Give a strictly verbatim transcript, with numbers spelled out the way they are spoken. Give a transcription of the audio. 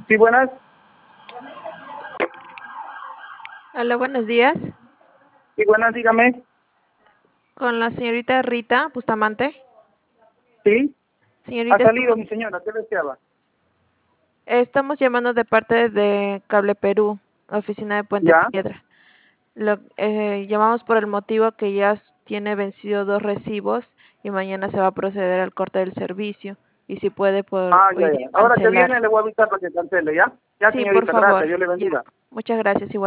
Sí, buenas. Hola, buenos días. Sí, buenas, dígame. Con la señorita Rita Bustamante. Sí. Ha Señorita, salido estamos, mi señora, ¿qué deseaba? estamos llamando de parte de Cable Perú, oficina de Puente Ya. Piedra. Lo, eh, llamamos por el motivo que ya s- tiene vencido dos recibos y mañana se va a proceder al corte del servicio. Y si puede, por Ah, hoy ya, día ya. Ahora que cancelar. viene le voy a avisar para que cancele, ¿ya? Ya, Sí, por señorita, favor. gracias. Dios le Ya. bendiga. Muchas gracias. Igual.